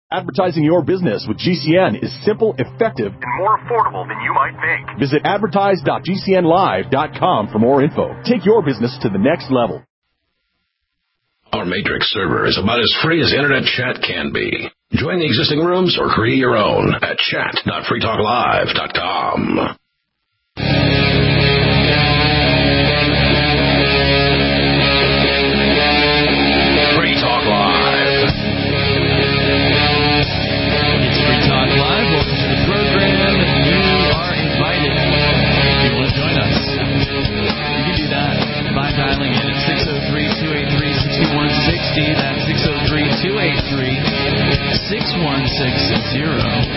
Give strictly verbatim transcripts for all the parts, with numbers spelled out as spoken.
Advertising your business with G C N is simple, effective, and more affordable than you might think. Visit advertise dot g c n live dot com for more info. Take your business to the next level. Our Matrix server is about as free as internet chat can be. Join the existing rooms or create your own at chat dot free talk live dot com. Dialing in at six oh three, two eight three, six one six oh. That's six oh three, two eight three, six one six oh.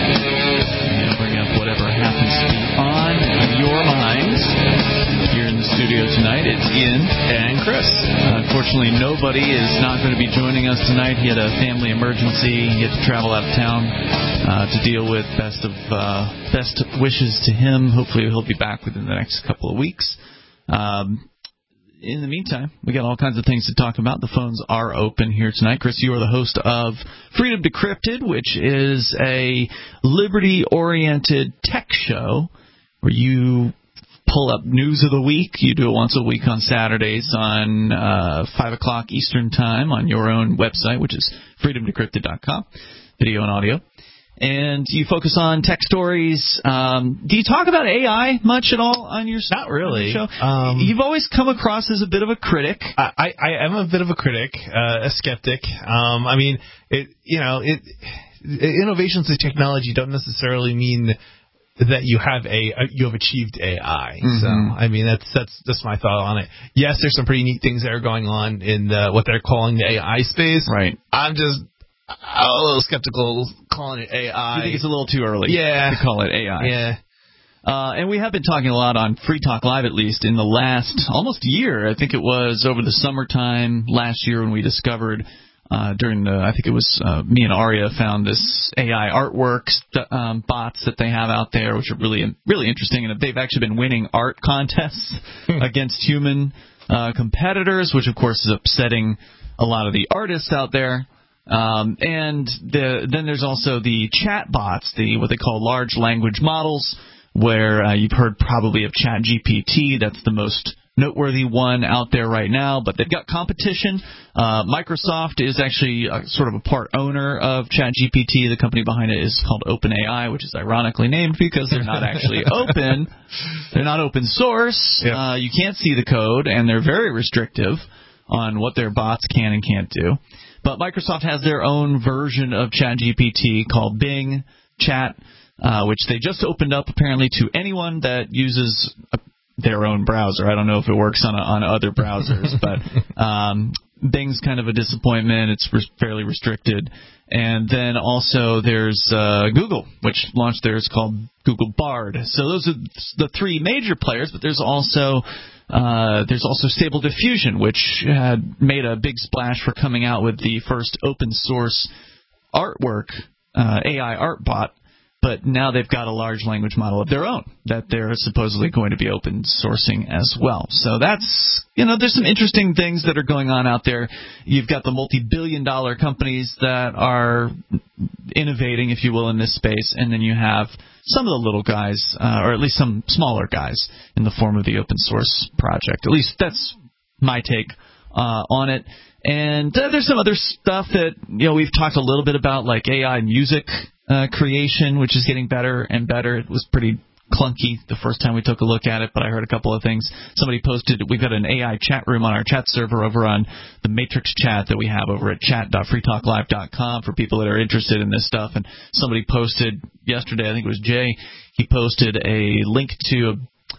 And bring up whatever happens to be on your mind. Here in the studio tonight, it's Ian and Chris. Uh, unfortunately, nobody is not going to be joining us tonight. He had a family emergency. He had to travel out of town uh, to deal with. Best of uh, best wishes to him. Hopefully, he'll be back within the next couple of weeks. Um, In the meantime, we got all kinds of things to talk about. The phones are open here tonight. Chris, you are the host of Freedom Decrypted, which is a liberty-oriented tech show where you pull up news of the week. You do it once a week on Saturdays on uh, five o'clock Eastern Time on your own website, which is freedom decrypted dot com, video and audio. And you focus on tech stories. Um, do you talk about A I much at all on your, Not really. on your show? Um, You've always come across as a bit of a critic. I, I, I am a bit of a critic, uh, a skeptic. Um, I mean, it, you know, it, innovations in technology don't necessarily mean that you have a you have achieved A I. Mm-hmm. So I mean that's that's that's my thought on it. Yes, there's some pretty neat things that are going on in the, what they're calling the A I space. Right. I'm just I'm a little skeptical calling it A I. You think it's a little too early yeah. to call it A I? Yeah. Uh, and we have been talking a lot on Free Talk Live, at least, in the last almost year. I think it was over the summertime last year when we discovered uh, during the, I think it was uh, me and Aria found this A I artwork um, bots that they have out there, which are really, really interesting. And they've actually been winning art contests against human uh, competitors, which, of course, is upsetting a lot of the artists out there. Um, and the, then there's also the chat bots, the what they call large language models, where uh, you've heard probably of ChatGPT. That's the most noteworthy one out there right now, but they've got competition. Uh, Microsoft is actually a, sort of a part owner of ChatGPT. The company behind it is called OpenAI, which is ironically named because they're not actually open. They're not open source. Yep. Uh, you can't see the code, and they're very restrictive on what their bots can and can't do. But Microsoft has their own version of ChatGPT called Bing Chat, uh, which they just opened up apparently to anyone that uses a, their own browser. I don't know if it works on a, on other browsers, but um, Bing's kind of a disappointment. It's re- fairly restricted. And then also there's uh, Google, which launched theirs called Google Bard. So those are the three major players, but there's also uh, there's also Stable Diffusion, which had made a big splash for coming out with the first open source artwork uh, A I art bot. But now they've got a large language model of their own that they're supposedly going to be open sourcing as well. So that's, you know, there's some interesting things that are going on out there. You've got the multi-billion dollar companies that are innovating, if you will, in this space. And then you have some of the little guys, uh, or at least some smaller guys in the form of the open source project. At least that's my take uh, on it. And uh, there's some other stuff that, you know, we've talked a little bit about, like A I music uh, creation, which is getting better and better. It was pretty clunky the first time we took a look at it, but I heard a couple of things. Somebody posted, we've got an A I chat room on our chat server over on the Matrix chat that we have over at chat dot free talk live dot com for people that are interested in this stuff. And somebody posted yesterday, I think it was Jay, he posted a link to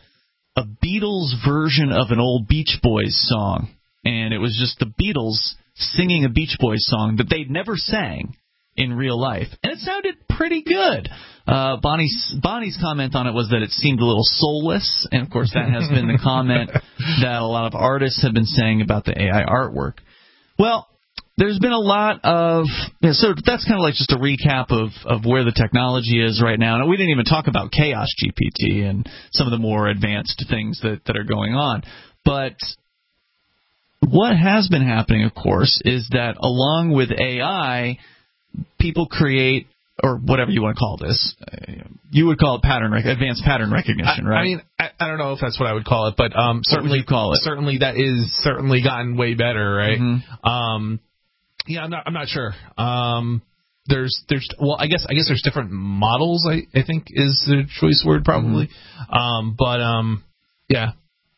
a, a Beatles version of an old Beach Boys song. And it was just the Beatles singing a Beach Boys song that they'd never sang in real life. And it sounded pretty good. Uh, Bonnie's, Bonnie's comment on it was that it seemed a little soulless. And, of course, that has been the comment that a lot of artists have been saying about the A I artwork. Well, there's been a lot of you know, – so that's kind of like just a recap of, of where the technology is right now. And we didn't even talk about Chaos G P T and some of the more advanced things that, that are going on. But – what has been happening, of course, is that along with A I, people create, or whatever you want to call this, you would call it pattern rec- advanced pattern recognition, I, right? I mean, I, I don't know if that's what I would call it, but um, certainly what would you call it? Certainly that is certainly gotten way better, right? Mm-hmm. Um, yeah, I'm not. I'm not sure. Um, there's there's well, I guess I guess there's different models. I, I think is the choice word probably. Mm-hmm. Um, but um, yeah.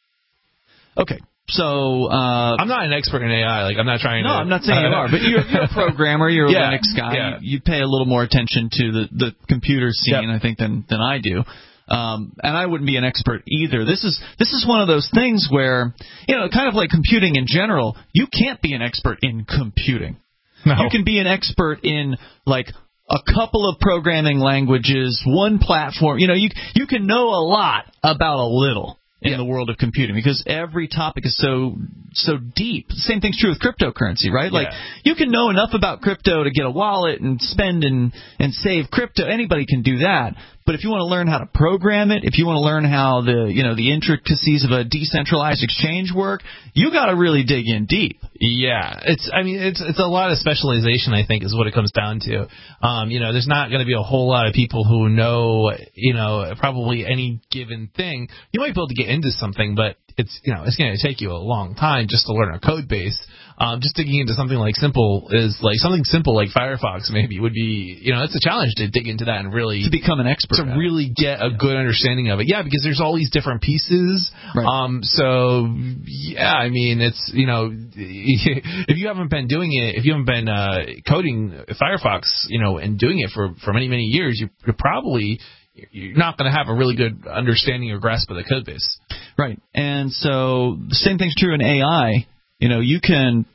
Okay. So uh, I'm not an expert in A I. Like I'm not trying no, to. No, I'm not saying you are. But you're, you're a programmer. You're a yeah, Linux guy. Yeah. You, you pay a little more attention to the, the computer scene, yep. I think, than than I do. Um, and I wouldn't be an expert either. This is this is one of those things where, you know, kind of like computing in general. You can't be an expert in computing. No. You can be an expert in like a couple of programming languages, one platform. You know, you you can know a lot about a little in yeah. the world of computing, because every topic is so so deep. The same thing's true with cryptocurrency, right? Yeah. Like, you can know enough about crypto to get a wallet and spend and, and save crypto. Anybody can do that. But if you want to learn how to program it, if you want to learn how the you know the intricacies of a decentralized exchange work, you got to really dig in deep. Yeah, it's I mean it's it's a lot of specialization, I think, is what it comes down to. Um, you know, there's not going to be a whole lot of people who know you know probably any given thing. You might be able to get into something, but it's you know it's going to take you a long time just to learn a code base. Um, just digging into something like simple is like something simple like Firefox maybe would be you know it's a challenge to dig into that and really to become an expert. To really get a good understanding of it. Yeah, because there's all these different pieces. Right. Um, so, yeah, I mean, it's, you know, if you haven't been doing it, if you haven't been uh, coding Firefox, you know, and doing it for, for many, many years, you, you're probably, you're not going to have a really good understanding or grasp of the code base. Right. And so the same thing's true in A I. You know, you can,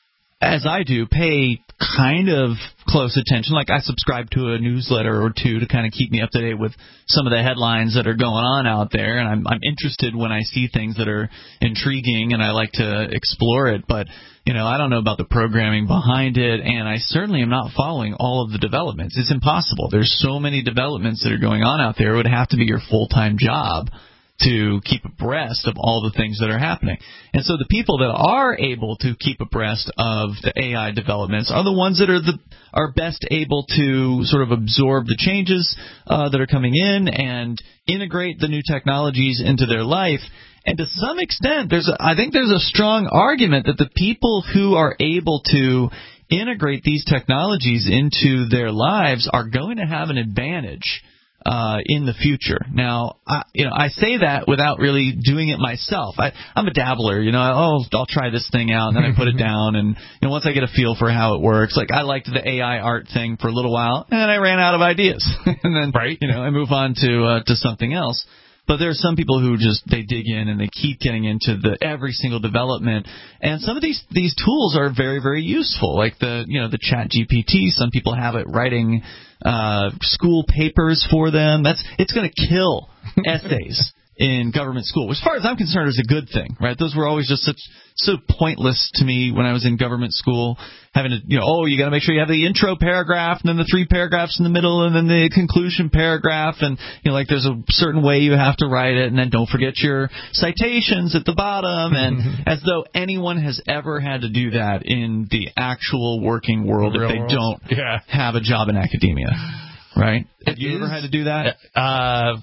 as I do, pay kind of close attention. Like, I subscribe to a newsletter or two to kind of keep me up to date with some of the headlines that are going on out there, and I'm I'm interested when I see things that are intriguing, and I like to explore it. But, you know, I don't know about the programming behind it, and I certainly am not following all of the developments. It's impossible. There's so many developments that are going on out there. It would have to be your full-time job to keep abreast of all the things that are happening. And so the people that are able to keep abreast of the A I developments are the ones that are the are best able to sort of absorb the changes uh, that are coming in and integrate the new technologies into their life. And to some extent, there's a, I think there's a strong argument that the people who are able to integrate these technologies into their lives are going to have an advantage Uh, in the future. Now, I, you know, I say that without really doing it myself. I, I'm a dabbler, you know. I, oh, I'll try this thing out, and then I put it down, and you know, once I get a feel for how it works, like I liked the A I art thing for a little while, and then I ran out of ideas, and then right. you know, I move on to uh, to something else. But there are some people who just they dig in and they keep getting into the every single development, and some of these these tools are very very useful. Like the you know the Chat G P T, some people have it writing uh, school papers for them. That's it's going to kill essays in government school, which, as far as I'm concerned, is a good thing, right? Those were always just such so pointless to me when I was in government school, having to, you know, oh, you got to make sure you have the intro paragraph, and then the three paragraphs in the middle, and then the conclusion paragraph, and, you know, like there's a certain way you have to write it, and then don't forget your citations at the bottom, and as though anyone has ever had to do that in the actual working world the if they world. don't yeah. have a job in academia, right? Have you is, ever had to do that? Uh,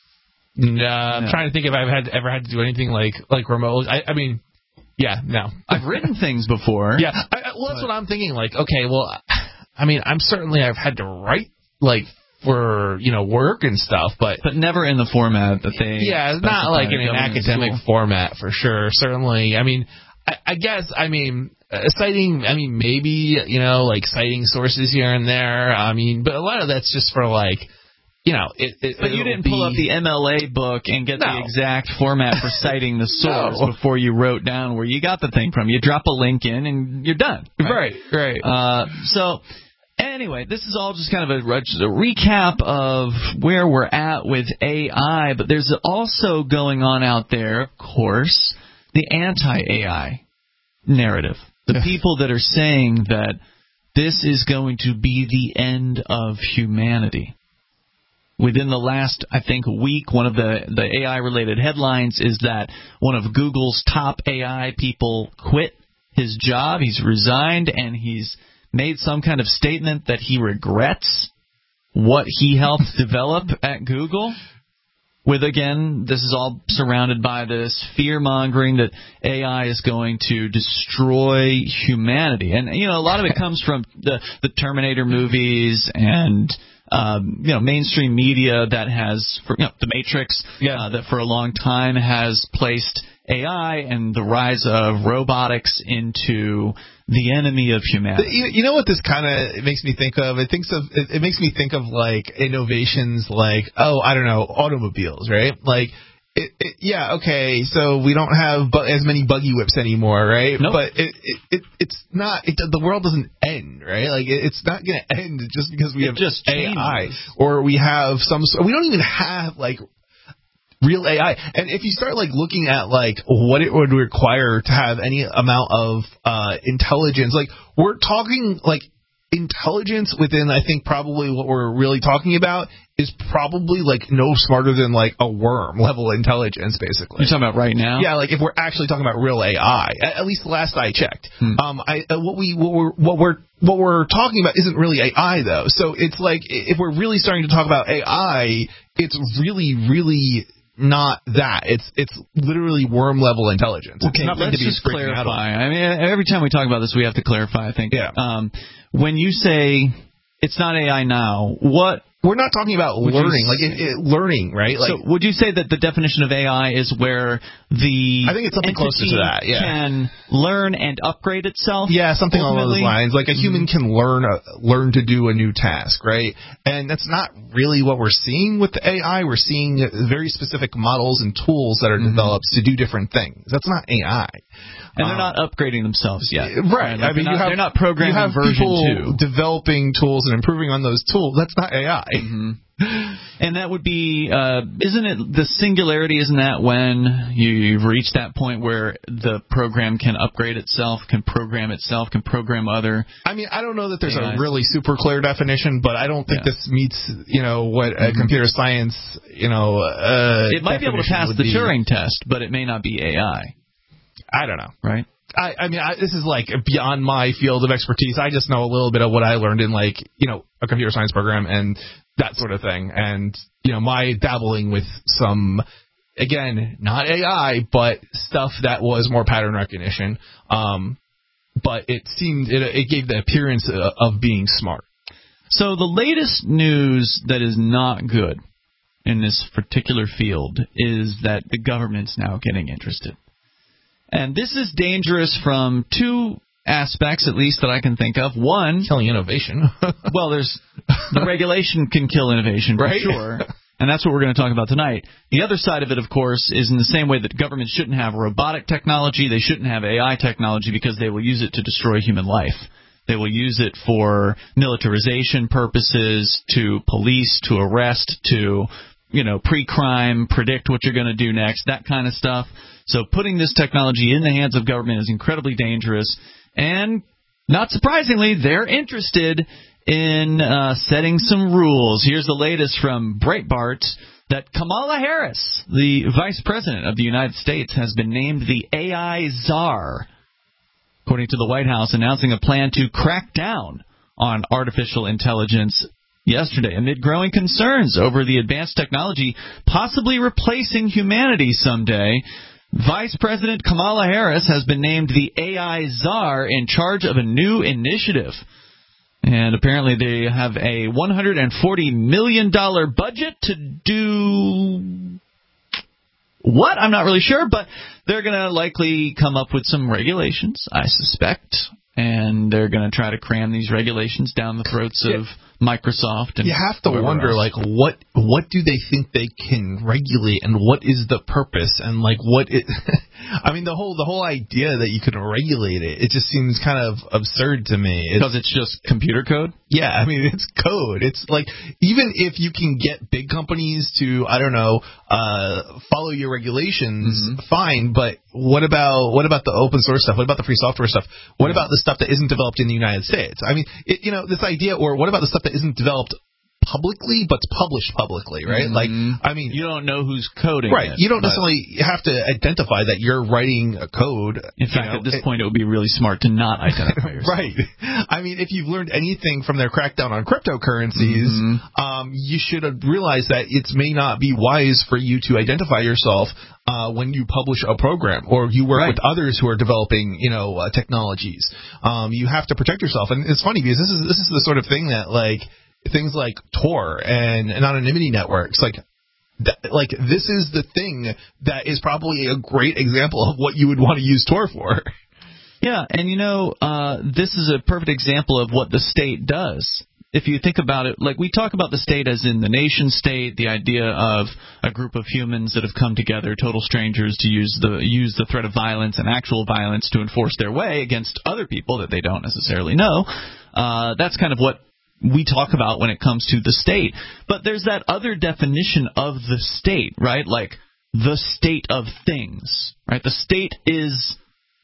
no, I'm no. trying to think if I've had ever had to do anything like like remote. I, I mean, yeah, no. I've written things before. Yeah, I, well, that's but, what I'm thinking. Like, okay, well, I mean, I'm certainly I've had to write like for you know work and stuff, but but never in the format that they. Yeah, not like in an academic school. format for sure. Certainly, I mean, I, I guess I mean. Uh, citing, I mean, maybe you know, like citing sources here and there. I mean, but a lot of that's just for like. You know, it, it, but you didn't pull be... up the M L A book and get no. the exact format for citing the source no. before you wrote down where you got the thing from. You drop a link in and you're done. Right, right. Uh, so, anyway, this is all just kind of a, just a recap of where we're at with A I, but there's also going on out there, of course, the anti-A I narrative. The people that are saying that this is going to be the end of humanity. Within the last, I think, week, one of the, the A I-related headlines is that one of Google's top A I people quit his job. He's resigned, and he's made some kind of statement that he regrets what he helped develop at Google. With, again, this is all surrounded by this fear-mongering that A I is going to destroy humanity. And, you know, a lot of it comes from the, the Terminator movies and, um, you know, mainstream media that has, for, you know, The Matrix, yeah. uh, that for a long time has placed A I and the rise of robotics into the enemy of humanity. You, you know what this kind of makes me think of? It thinks of it, it makes me think of like innovations, like oh, I don't know, automobiles, right? Like, it, it, yeah, okay, so we don't have bu- as many buggy whips anymore, right? Nope. But it, it, it it's not. It, the world doesn't end, right? Like it, it's not going to end just because we it have just A I or we have some. We don't even have like real A I. And if you start like looking at like what it would require to have any amount of uh, intelligence, like we're talking like intelligence within, I think probably what we're really talking about is probably like no smarter than like a worm level intelligence, basically. You're talking about right now? Yeah, like if we're actually talking about real A I, at, at least the last I checked. Hmm. Um, I uh, what we what we're what we're what we're talking about isn't really A I though. So it's like if we're really starting to talk about A I, it's really really not that. It's it's literally worm level intelligence. Okay, it's let's just clarify. I mean, every time we talk about this, we have to clarify, I think. Yeah. Um, when you say it's not A I now, what... We're not talking about learning, like it, it, learning, right? Like, so would you say that the definition of A I is where the I think it's something closer to that, yeah. can learn and upgrade itself? Yeah, something ultimately? along those lines. Like a human mm-hmm. can learn a, learn to do a new task, right? And that's not really what we're seeing with the A I. We're seeing very specific models and tools that are mm-hmm. developed to do different things. That's not A I. And they're not upgrading themselves yet. Right. Like I mean, not, you have, they're not programming you have version people two. developing tools and improving on those tools. That's not A I. Mm-hmm. And that would be, uh, isn't it the singularity, isn't that when you've reached that point where the program can upgrade itself, can program itself, can program other... I mean, I don't know that there's A Is. a really super clear definition, but I don't think yeah. this meets, you know, what mm-hmm. a computer science, you know, uh, it might be able to pass the be. Turing test, but it may not be A I. I don't know. Right? I, I mean, I, this is like beyond my field of expertise. I just know a little bit of what I learned in, like, you know, a computer science program and that sort of thing. And, you know, my dabbling with some, again, not A I, but stuff that was more pattern recognition. Um, but it seemed, it, it gave the appearance of, of being smart. So the latest news that is not good in this particular field is that the government's now getting interested. And this is dangerous from two aspects, at least, that I can think of. One, killing innovation. well, there's the regulation can kill innovation, for right? sure. And that's what we're going to talk about tonight. The other side of it, of course, is in the same way that governments shouldn't have robotic technology, they shouldn't have A I technology because they will use it to destroy human life. They will use it for militarization purposes, to police, to arrest, to, you know, pre-crime, predict what you're going to do next, that kind of stuff. So putting this technology in the hands of government is incredibly dangerous. And not surprisingly, they're interested in uh, setting some rules. Here's the latest from Breitbart that Kamala Harris, the Vice President of the United States, has been named the A I czar, according to the White House, announcing a plan to crack down on artificial intelligence yesterday amid growing concerns over the advanced technology possibly replacing humanity someday. Vice President Kamala Harris has been named the A I czar in charge of a new initiative. And apparently they have a one hundred forty million dollars budget to do what? I'm not really sure, but they're going to likely come up with some regulations, I suspect. And they're going to try to cram these regulations down the throats of Microsoft. And you have to wonder, else. like, what what do they think they can regulate, and what is the purpose, and like what it. I mean, the whole the whole idea that you could regulate it, it just seems kind of absurd to me. Because it's, it's just computer code? Yeah, I mean, it's code. It's like, even if you can get big companies to, I don't know, uh, follow your regulations, mm-hmm. fine, but what about what about the open source stuff? What about the free software stuff? What yeah. about the stuff that isn't developed in the United States? I mean, it, you know, this idea, or what about the stuff that isn't developed publicly, but it's published publicly, right? Mm-hmm. Like, I mean, you don't know who's coding right? it, You don't but necessarily have to identify that you're writing a code. In fact, know, at this it, point, it would be really smart to not identify yourself. Right. I mean, if you've learned anything from their crackdown on cryptocurrencies, mm-hmm. um, you should realize that it may not be wise for you to identify yourself uh, when you publish a program or you work right. with others who are developing, you know, uh, technologies. Um, you have to protect yourself, and it's funny because this is this is the sort of thing that like things like Tor and anonymity networks, like. That, like this is the thing that is probably a great example of what you would want to use Tor for. Yeah, and you know, uh, this is a perfect example of what the state does. If you think about it, like we talk about the state as in the nation state, the idea of a group of humans that have come together, total strangers, to use the use the threat of violence and actual violence to enforce their way against other people that they don't necessarily know. Uh, that's kind of what we talk about when it comes to the state. But there's that other definition of the state, right? Like the state of things, right? The state is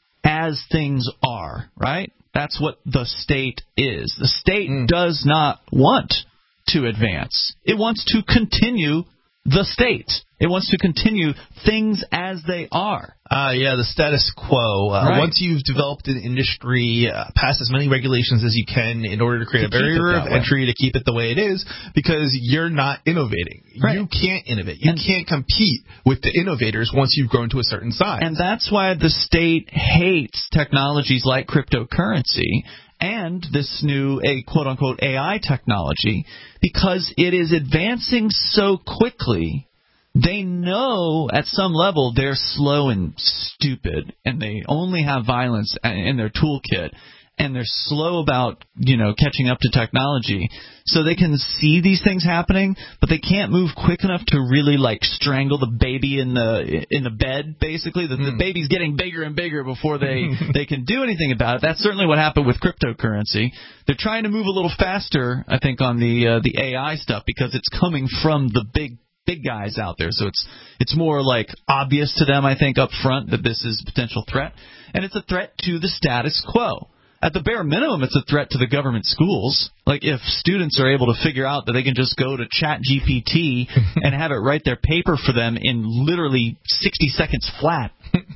as things are, right? That's what the state is. The state mm. does not want to advance. It wants to continue the state. It wants to continue things as they are. Uh, yeah, the status quo. Uh, right. Once you've developed an industry, uh, pass as many regulations as you can in order to create to a barrier of way. entry to keep it the way it is, because you're not innovating. Right. You can't innovate. You and, can't compete with the innovators once you've grown to a certain size. And that's why the state hates technologies like cryptocurrency and this new a quote-unquote A I technology, because it is advancing so quickly. They know at some level they're slow and stupid, and they only have violence in their toolkit, and they're slow about, you know, catching up to technology. So they can see these things happening, but they can't move quick enough to really like strangle the baby in the in the bed. Basically, the, mm. the baby's getting bigger and bigger before they they can do anything about it. That's certainly what happened with cryptocurrency. They're trying to move a little faster, I think, on the uh, the A I stuff because it's coming from the big. big guys out there, so it's it's more like obvious to them, I think, up front that this is a potential threat, and it's a threat to the status quo. At the bare minimum, it's a threat to the government schools. Like if students are able to figure out that they can just go to Chat G P T and have it write their paper for them in literally sixty seconds flat,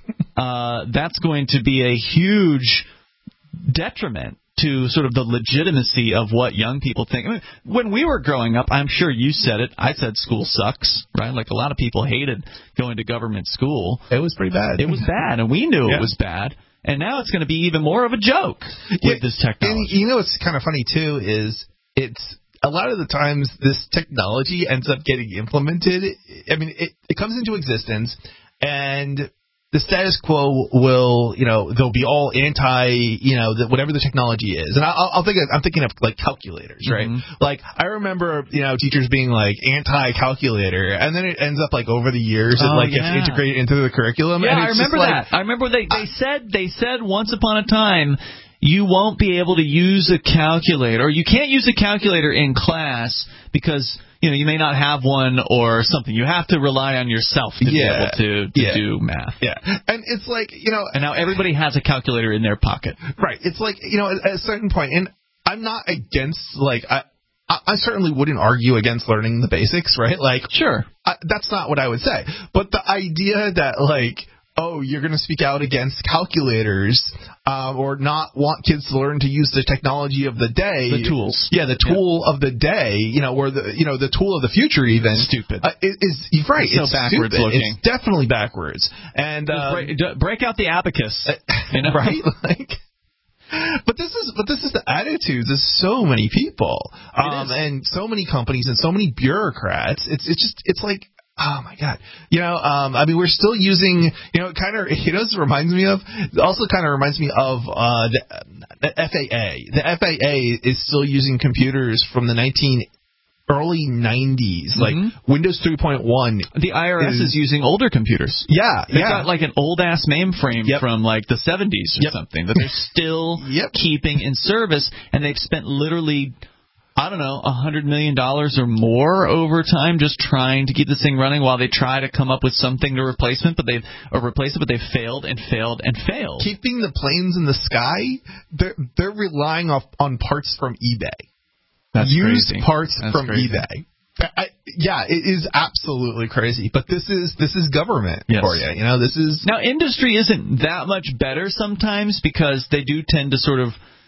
uh, that's going to be a huge detriment to sort of the legitimacy of what young people think. I mean, when we were growing up, I'm sure you said it, I said school sucks, right? Like a lot of people hated going to government school. It was pretty bad. It was bad, and we knew yeah. it was bad. And now it's going to be even more of a joke with yeah, this technology. And you know what's kind of funny, too, is it's a lot of the times this technology ends up getting implemented. I mean, it, it comes into existence, and the status quo will, you know, they'll be all anti, you know, the, whatever the technology is. And I'll, I'll think of, I'm thinking of like calculators, right? Mm-hmm. Like I remember, you know, teachers being like anti-calculator, and then it ends up like over the years it oh, like yeah. gets integrated into the curriculum. Yeah, and I it's remember just that. like, I remember they they I, said they said once upon a time you won't be able to use a calculator, or you can't use a calculator in class because, you know, you may not have one or something. You have to rely on yourself to yeah, be able to, to yeah, do math. Yeah. And it's like, you know. And now everybody has a calculator in their pocket. Right. It's like, you know, at, at a certain point, and I'm not against, like, I, I, I certainly wouldn't argue against learning the basics, right? Like, sure. I, that's not what I would say. But the idea that, like, oh, you're going to speak out against calculators um, or not want kids to learn to use the technology of the day. The tools. Yeah, the tool yeah. of the day, you know, or the, you know, the tool of the future even. Stupid. Uh, is, is, you're right. It's it's so backwards stupid. looking. It's definitely backwards. And um, break, break out the abacus. Uh, you know? Right? Like, But this is but this is the attitudes of so many people, um, and so many companies and so many bureaucrats. It's it's just it's like, oh my God, you know. Um, I mean, we're still using, you know, kind of. You know, this reminds me of. It also kind of reminds me of uh, the, the F A A. The F A A is still using computers from the nineteen. Early nineties, like mm-hmm. Windows three point one. The I R S is, is using older computers. Yeah, They've yeah. got like an old-ass mainframe yep. from like the seventies or yep. something that they're still yep. keeping in service, and they've spent literally, I don't know, one hundred million dollars or more over time just trying to keep this thing running while they try to come up with something to replace it, but they've or replace it, but they've failed and failed and failed. Keeping the planes in the sky, they're, they're relying off, on parts from eBay. That's used crazy. parts That's from crazy. eBay. I, yeah, it is absolutely crazy. But this is this is government yes. for you. You know, this is now industry isn't that much better sometimes because they do tend to sort of,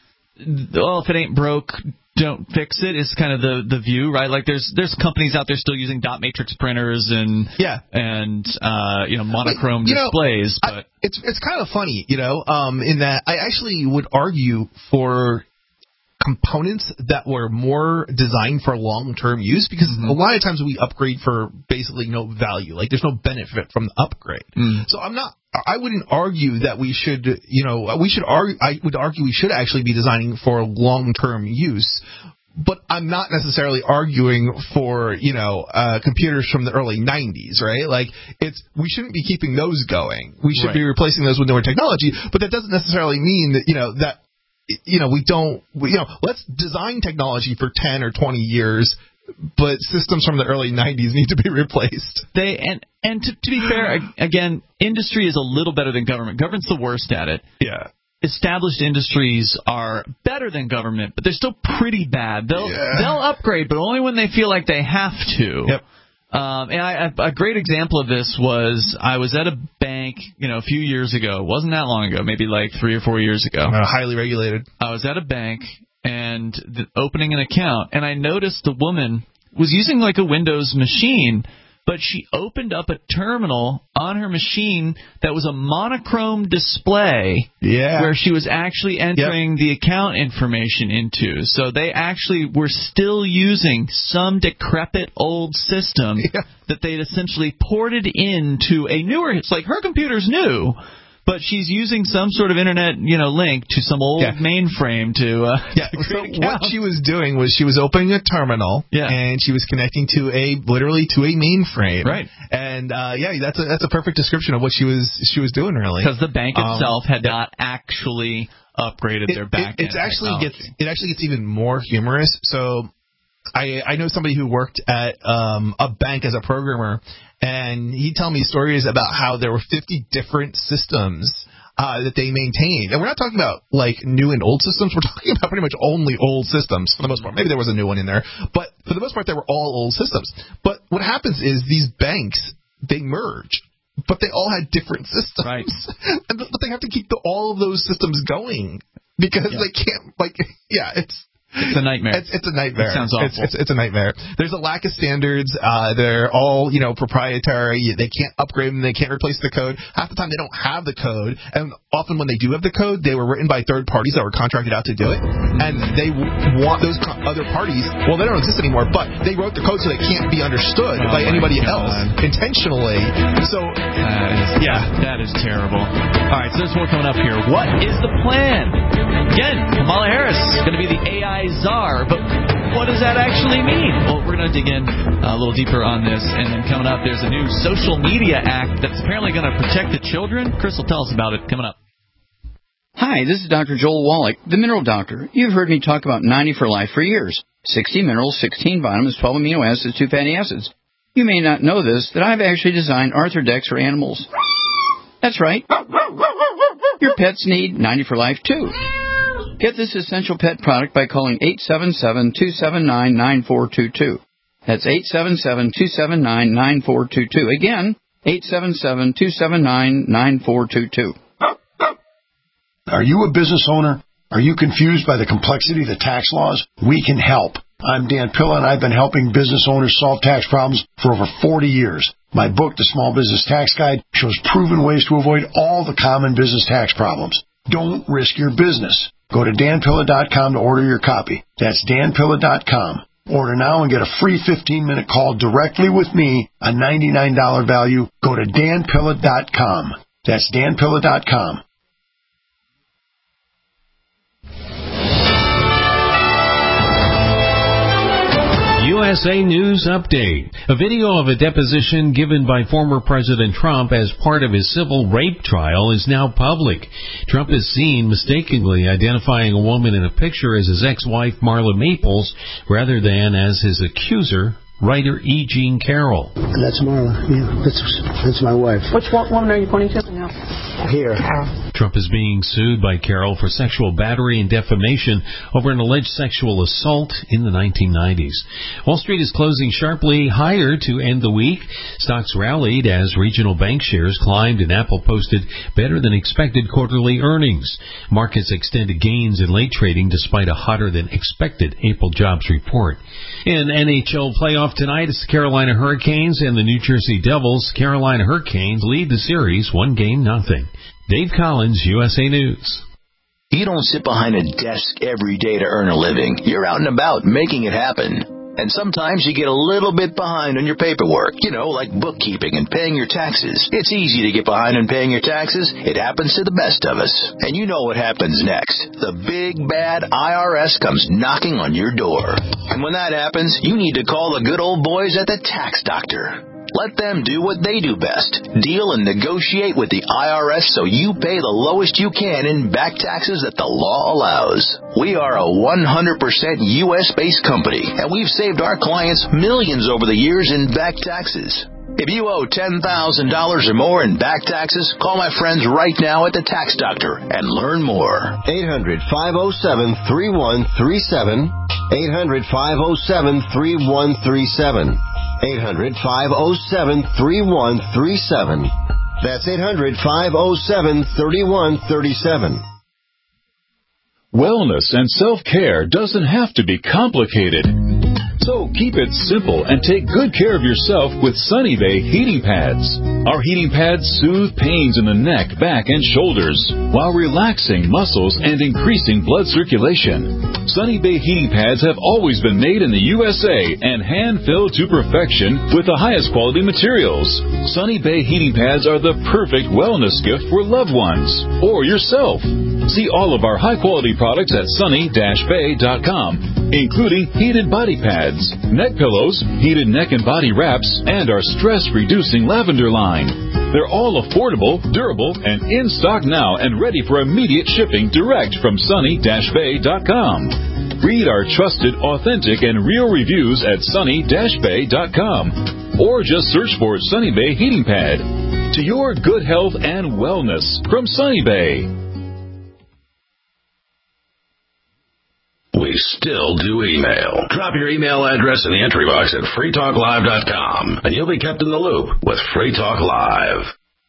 well, if it ain't broke, don't fix it is kind of the, the view, right? Like there's there's companies out there still using dot matrix printers and yeah. and uh, you know monochrome but, you displays. Know, but I, it's it's kind of funny, you know, um, in that I actually would argue for components that were more designed for long-term use because mm-hmm. a lot of times we upgrade for basically no value. Like there's no benefit from the upgrade. Mm. So I'm not. I wouldn't argue that we should, you know, we should argue. I would argue we should actually be designing for long-term use. But I'm not necessarily arguing for, you know, uh, computers from the early nineties, right? Like, it's we shouldn't be keeping those going. We should right. be replacing those with newer technology. But that doesn't necessarily mean that, you know, that, you know, we don't, we, you know, let's design technology for ten or twenty years. But systems from the early nineties need to be replaced. They and and to, to be fair, again, industry is a little better than government. Government's the worst at it. Yeah. Established industries are better than government, but they're still pretty bad. They'll yeah. they'll upgrade, but only when they feel like they have to. Yep. Um, and I, a great example of this was I was at a bank, you know, a few years ago. It wasn't that long ago, maybe like three or four years ago. Uh, highly regulated. I was at a bank and the, opening an account, and I noticed the woman was using like a Windows machine, but she opened up a terminal on her machine that was a monochrome display yeah. where she was actually entering yep. the account information into. So they actually were still using some decrepit old system yeah. that they'd essentially ported into a newer, it's like her computer's new, but she's using some sort of internet, you know, link to some old yeah. mainframe to. Uh, yeah. to so what she was doing was she was opening a terminal, yeah. and she was connecting to a literally to a mainframe, right? And uh, yeah, that's a that's a perfect description of what she was she was doing really. Because the bank itself um, had yeah. not actually upgraded it, their back end. It actually technology. gets it actually gets even more humorous. So. I, I know somebody who worked at um, a bank as a programmer, and he'd tell me stories about how there were fifty different systems uh, that they maintained. And we're not talking about, like, new and old systems. We're talking about pretty much only old systems for the most part. Maybe there was a new one in there. But for the most part, they were all old systems. But what happens is these banks, they merge. But they all had different systems. Right. and, but they have to keep the, all of those systems going because yeah. they can't, like, yeah, it's... It's a nightmare. It's, it's a nightmare. It sounds awful. It's, it's, it's a nightmare. There's a lack of standards. Uh, they're all, you know, proprietary. They can't upgrade them. They can't replace the code. Half the time they don't have the code. And often when they do have the code, they were written by third parties that were contracted out to do it. And they w- want those co- other parties, well, they don't exist anymore, but they wrote the code so they can't be understood oh by anybody God. else intentionally. So, that is, yeah, that is terrible. All right, so there's more coming up here. What is the plan? Again, Kamala Harris is going to be the A I czar, but what does that actually mean? Well, we're going to dig in a little deeper on this, and then coming up, there's a new social media act that's apparently going to protect the children. Chris will tell us about it coming up. Hi, this is Doctor Joel Wallach, the Mineral Doctor. You've heard me talk about ninety for Life for years. sixty minerals, sixteen vitamins, twelve amino acids, two fatty acids. You may not know this, that I've actually designed Arthrodex for animals. That's right. Your pets need ninety for Life, too. Get this essential pet product by calling eight seven seven, two seven nine, nine four two two. That's eight seven seven, two seven nine, nine four two two. Again, eight seven seven, two seven nine, nine four two two. Are you a business owner? Are you confused by the complexity of the tax laws? We can help. I'm Dan Pilla, and I've been helping business owners solve tax problems for over forty years. My book, The Small Business Tax Guide, shows proven ways to avoid all the common business tax problems. Don't risk your business. Go to dan pilla dot com to order your copy. That's dan pilla dot com. Order now and get a free fifteen-minute call directly with me, a ninety-nine dollars value. Go to dan pilla dot com. That's dan pilla dot com. U S A News Update. A video of a deposition given by former President Trump as part of his civil rape trial is now public. Trump is seen mistakenly identifying a woman in a picture as his ex-wife Marla Maples rather than as his accuser, writer E. Jean Carroll. That's Marla. Yeah, that's that's my wife. Which woman are you pointing to? No. Here. Trump is being sued by Carroll for sexual battery and defamation over an alleged sexual assault in the nineteen nineties. Wall Street is closing sharply higher to end the week. Stocks rallied as regional bank shares climbed and Apple posted better than expected quarterly earnings. Markets extended gains in late trading despite a hotter than expected April jobs report. In N H L playoff tonight, it's the Carolina Hurricanes and the New Jersey Devils. Carolina Hurricanes lead the series one game nothing. Dave Collins, U S A News. You don't sit behind a desk every day to earn a living. You're out and about making it happen. And sometimes you get a little bit behind on your paperwork, you know, like bookkeeping and paying your taxes. It's easy to get behind on paying your taxes. It happens to the best of us. And you know what happens next. The big, bad I R S comes knocking on your door. And when that happens, you need to call the good old boys at the Tax Doctor. Let them do what they do best. Deal and negotiate with the I R S so you pay the lowest you can in back taxes that the law allows. We are a one hundred percent U S-based company, and we've saved our clients millions over the years in back taxes. If you owe ten thousand dollars or more in back taxes, call my friends right now at the Tax Doctor and learn more. eight hundred, five oh seven, three one three seven. eight hundred, five oh seven, three one three seven. eight hundred, five oh seven, three one three seven. That's eight hundred, five oh seven, three one three seven. Wellness and self-care doesn't have to be complicated. So keep it simple and take good care of yourself with Sunny Bay heating pads. Our heating pads soothe pains in the neck, back, and shoulders while relaxing muscles and increasing blood circulation. Sunny Bay heating pads have always been made in the U S A and hand-filled to perfection with the highest quality materials. Sunny Bay heating pads are the perfect wellness gift for loved ones or yourself. See all of our high-quality products at sunny dash bay dot com, including heated body pads, neck pillows, heated neck and body wraps, and our stress-reducing lavender line. They're all affordable, durable, and in stock now and ready for immediate shipping direct from sunny dash bay dot com. Read our trusted, authentic, and real reviews at sunny dash bay dot com or just search for Sunny Bay Heating Pad. To your good health and wellness from Sunny Bay. We still do email. Drop your email address in the entry box at free talk live dot com, and you'll be kept in the loop with Free Talk Live.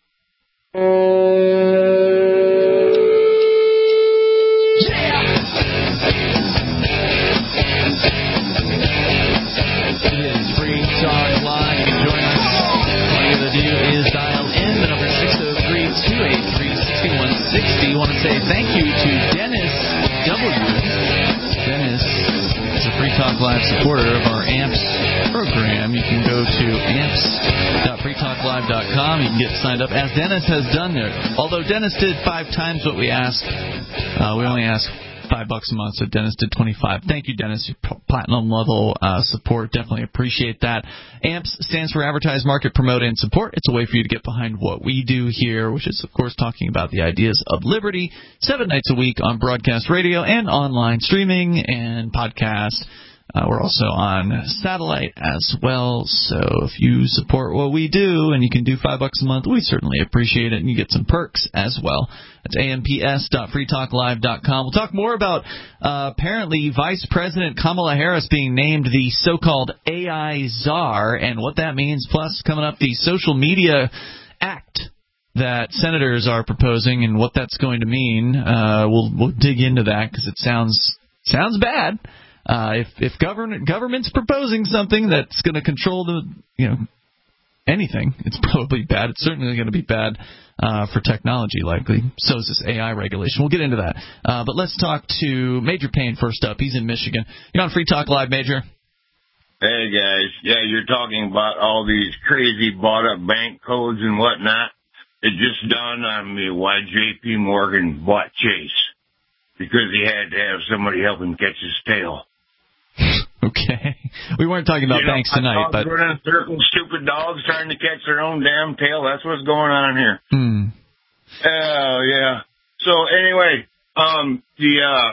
It is Free Talk Live. You can join us. All you got to do is dial in. The number six oh three, two eight three, six one six oh. You want to say thank you to Dennis W. Dennis is a Free Talk Live supporter of our A M P S program. You can go to amps dot free talk live dot com. You can get signed up, as Dennis has done there. Although Dennis did five times what we asked, uh, we only asked five bucks a month, so Dennis did twenty-five. Thank you, Dennis. Your platinum level uh, support. Definitely appreciate that. A M P S stands for Advertise, Market, Promote, and Support. It's a way for you to get behind what we do here, which is, of course, talking about the ideas of liberty seven nights a week on broadcast radio and online streaming and podcast. Uh, we're also on satellite as well, so if you support what we do and you can do five bucks a month, we certainly appreciate it, and you get some perks as well. That's amps dot free talk live dot com. We'll talk more about uh, apparently Vice President Kamala Harris being named the so-called A I czar and what that means, plus coming up the social media act that senators are proposing and what that's going to mean. Uh, we'll, we'll dig into that because it sounds sounds bad. Uh, if if government government's proposing something that's going to control the you know anything, it's probably bad. It's certainly going to be bad uh, for technology, likely. So is this A I regulation. We'll get into that. Uh, but let's talk to Major Payne first up. He's in Michigan. You're on Free Talk Live, Major. Hey guys, yeah, you're talking about all these crazy bought up bank codes and whatnot. It just dawned on me why J P Morgan bought Chase, because he had to have somebody help him catch his tail. Okay. We weren't talking about you know, banks tonight, but running in circles, stupid dogs trying to catch their own damn tail. That's what's going on here. Hmm. Oh yeah. So anyway, um, the uh,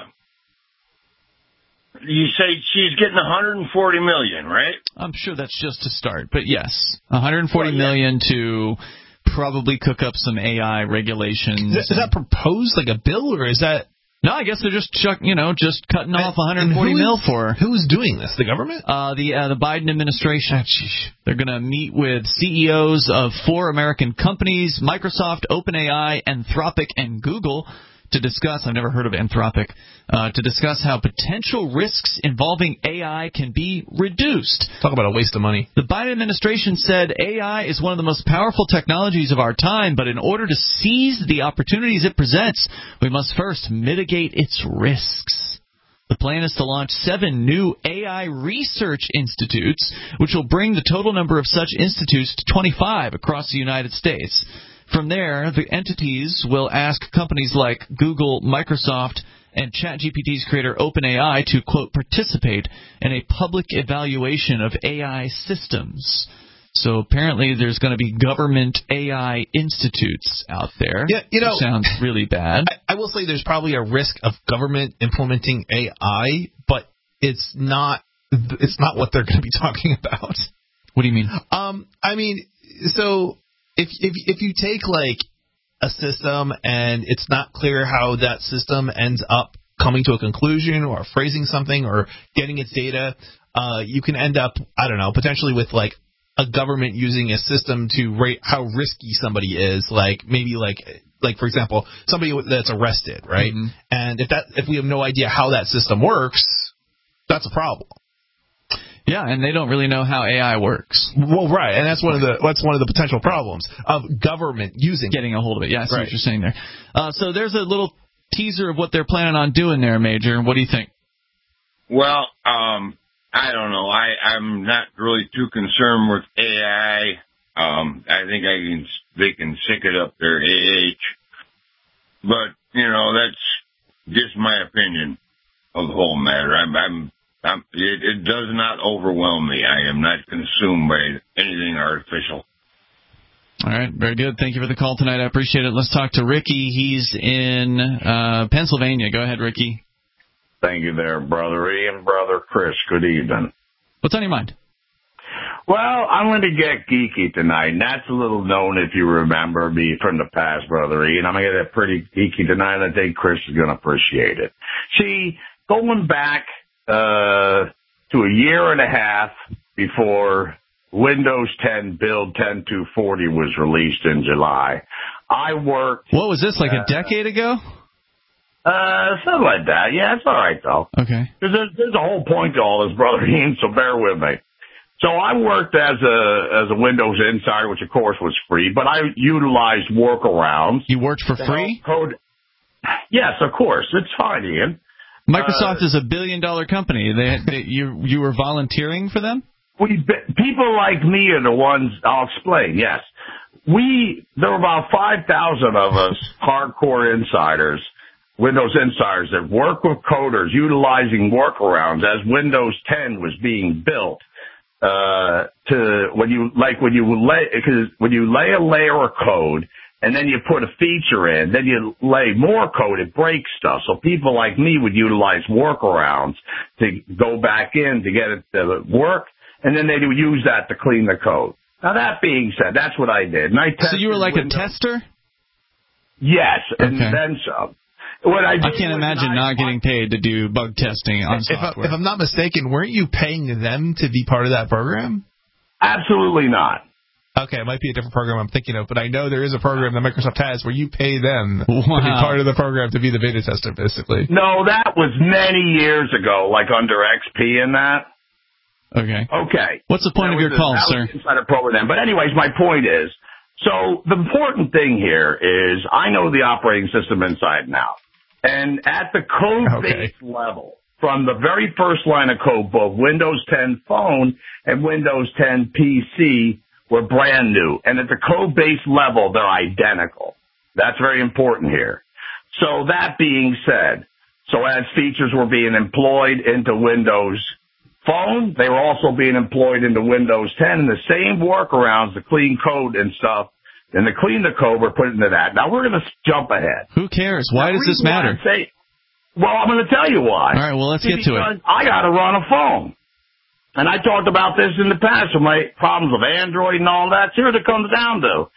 you say she's getting one hundred forty million, right? I'm sure that's just to start, but yes, one hundred forty well, yeah. million to probably cook up some A I regulations. Is that, is that proposed like a bill, or is that? No, I guess they're just chuck, you know, just cutting off one hundred forty mil for. Who's doing this? The government? Uh, the uh, the Biden administration. Oh, they're going to meet with C E Os of four American companies: Microsoft, OpenAI, Anthropic, and Google, to discuss. I've never heard of Anthropic. Uh, to discuss how potential risks involving A I can be reduced. Talk about a waste of money. The Biden administration said A I is one of the most powerful technologies of our time, but in order to seize the opportunities it presents, we must first mitigate its risks. The plan is to launch seven new A I research institutes, which will bring the total number of such institutes to twenty-five across the United States. From there, the entities will ask companies like Google, Microsoft, and ChatGPT's creator OpenAI to, quote, participate in a public evaluation of A I systems. So apparently there's going to be government A I institutes out there. Yeah, you know, which sounds really bad. I, I will say there's probably a risk of government implementing A I, but it's not it's not what they're going to be talking about. What do you mean? Um, I mean, so if if if you take like a system and it's not clear how that system ends up coming to a conclusion or phrasing something or getting its data, uh, you can end up, I don't know, potentially with like a government using a system to rate how risky somebody is, like maybe like like for example, somebody that's arrested, right? Mm-hmm. And if that if we have no idea how that system works, that's a problem. Yeah, and they don't really know how A I works. Well, right, and that's one of the that's one of the potential problems of government using getting a hold of it. Yeah, I see right. what you're saying there. Uh, so there's a little teaser of what they're planning on doing there, Major. What do you think? Well, um, I don't know. I I'm not really too concerned with A I. Um, I think I can they can sick it up their A H. But you know, that's just my opinion of the whole matter. I'm. I'm Um, it, it does not overwhelm me. I am not consumed by anything artificial. All right, very good. Thank you for the call tonight. I appreciate it. Let's talk to Ricky. He's in uh, Pennsylvania. Go ahead, Ricky. Thank you there, Brother Ian, Brother Chris. Good evening. What's on your mind? Well, I'm going to get geeky tonight, and that's a little known if you remember me from the past, Brother Ian. I'm going to get pretty geeky tonight, and I think Chris is going to appreciate it. See, going back Uh, to a year and a half before Windows ten Build ten two forty was released in July, I worked... What was this, like uh, a decade ago? Uh, something like that. Yeah, it's all right, though. Okay. Because there's, there's a whole point to all this, Brother Ian, so bear with me. So I worked as a as a Windows Insider, which, of course, was free, but I utilized workarounds. You worked for free? Code. Yes, of course. It's fine, Ian. Microsoft uh, is a billion-dollar company. They, they, you you were volunteering for them? We people like me are the ones. I'll explain. Yes, we there were about five thousand of us, hardcore insiders, Windows insiders that work with coders utilizing workarounds as Windows ten was being built. Uh, to when you like when you lay because when you lay a layer of code. And then you put a feature in, then you lay more code, it breaks stuff. So people like me would utilize workarounds to go back in to get it to work, and then they would use that to clean the code. Now, that being said, that's what I did. And I so you were like Windows. a tester? Yes, and okay. then some. What I, I can't imagine I, not getting paid to do bug testing on if software. I, if I'm not mistaken, weren't you paying them to be part of that program? Absolutely not. Okay, it might be a different program I'm thinking of, but I know there is a program that Microsoft has where you pay them wow. to be part of the program to be the beta tester, basically. No, that was many years ago, like under X P and that. Okay. Okay. What's the point that of your a, call, sir? Inside a program. But anyways, my point is, so the important thing here is I know the operating system inside and out. And at the code-based okay. level, from the very first line of code, both Windows ten Phone and Windows ten P C were brand new. And at the code-based level, they're identical. That's very important here. So that being said, so as features were being employed into Windows Phone, they were also being employed into Windows ten, and the same workarounds, the clean code and stuff, and the clean the code were put into that. Now, we're going to jump ahead. Who cares? Why now, does this matter? Say, well, I'm going to tell you why. All right, well, let's See, get to it. I got to run a phone. And I talked about this in the past with my problems with Android and all that. See what it comes down to.